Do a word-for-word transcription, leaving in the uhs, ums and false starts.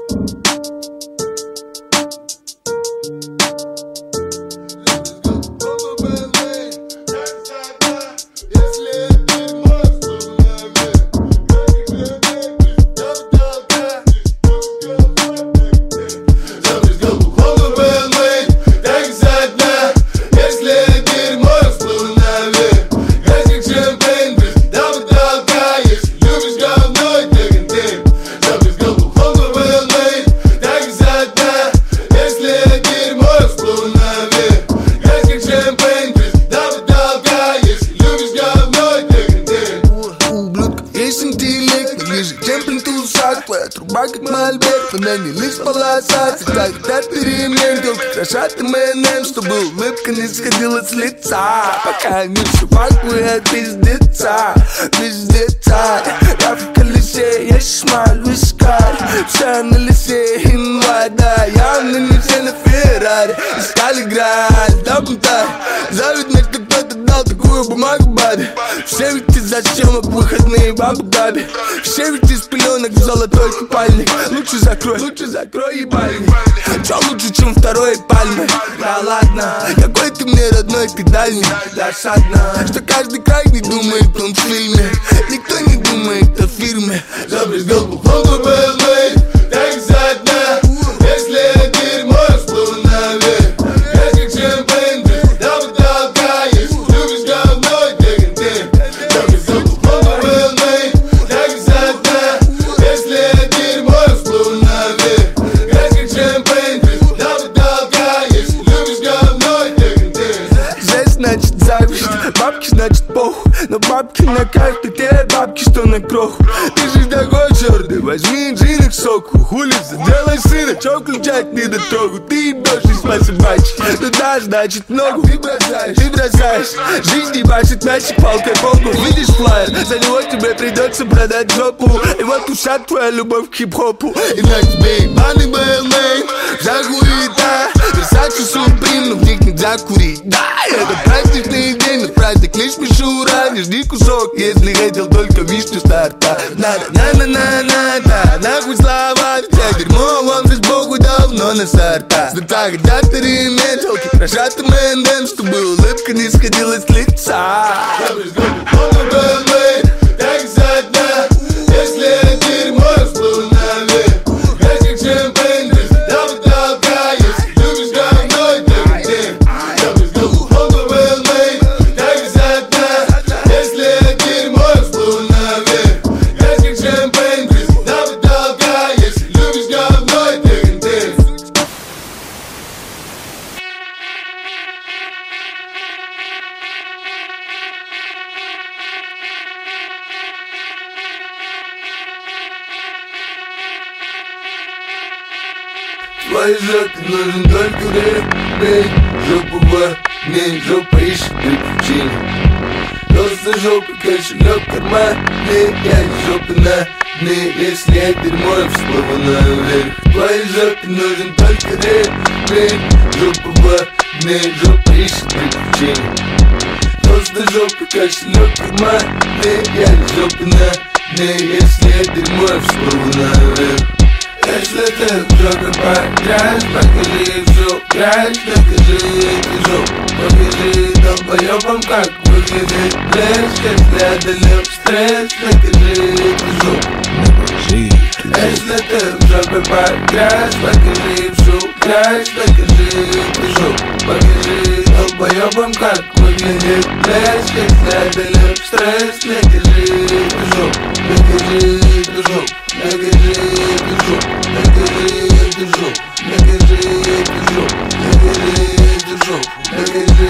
Твоя труба как мольберт, она не лишь полосать. Всегда хотят перемен, телки крошат эм энд эм, чтобы улыбка не сходила с лица. Пока мир все пакует пиздеца, пиздеца. Я в колесе, я шмаль, вискарь. Вся на лесе, январь, да, явно не все на Феррари. Искали граль, да бунтарь. Завидно, что кто-то дал такую бумагу бабе. Все ведь из-за съемок выходные в Абу-Даби. Все ведь из пеленок в золотой купальник. Лучше закрой, лучше закрой ебальник. Чё лучше, чем второй пальмы? Да ладно, какой ты мне родной, ты дальний. Досадно, что каждый крайний думает он в фильме. Никто не думает о фирме. Забрызгал бухлом ББЛ, так задна. Если дерьмо всплыл наверх, грязь как шампейн, да потолка есть. Любишь говно, ты контент. Забрызгал бухлом ББЛ, так задна. Если дерьмо всплыл наверх, грязь как шампейн, да потолка есть. Любишь говно, ты контент. Здесь значит зависть, бабки значит похуй. Но бабки на карте, те бабки, что на кроху. Ты же такой черный, возьми джин к соку. Хули, сделай сына, чё включать не дотрогу. Ты ебёшь по собачьи, туда значит ногу. Ты бросаешь, ты бросаешь, жизнь ебашит мясик палкой полку. Видишь флайер, за него тебе придется продать жопу. И вот ушат твоя любовь к хип-хопу. И на тебе ебаный бэлмейн, вся хуета. Версачи Суприм, но в них нельзя курить. Да, это праздничный день, но праздник лишь мишура. Не жди кусок, если хотел только вишню старта. Надо, на-на-на-на-на, нахуй слова. Вся дерьмо вам здесь Богу давно на сорта. Сдата хотят перемен, телки крошат эм энд эм, чтобы улыбка не сходила с лица. Так задна, если дерьмо всплыл наверх, грязь как шампейн, да потолка есть. Любишь говно, ты контент. Я брызгал бухлом ББЛ, так задна, если дерьмо всплыл наверх, грязь как шампейн, да потолка есть. Любишь говно, ты контент. Твоей жопе нужен только ремень. Жопа в ней, жопа ищет приключений. Просто жопа, кошелек в кармане. Я из жопы на дне, если я дерьмо, я всплыву наверх. Твоей жопе нужен только ремень. Жопа в ней, жопа ищет приключений. Просто жопа, кошелек в кармане. Я из жопы на дне, если я дерьмо, я всплыву наверх. Если ты в жопе поиграешь, покажи всю грязь, докажи эту жопу. Покажи долбоёбам, как выглядит блеск. Если одолел стресс, докажи эту жопу. Если ты в жопе поиграешь, покажи всю грязь, докажи эту жопу. Покажи долбоёбам, как выглядит блеск. Если одолел стресс, докажи эту жопу. Докажи эту жопу. Докажи эту жопу. Докажи эту жопу, докажи эту жопу, докажи эту жопу, докажи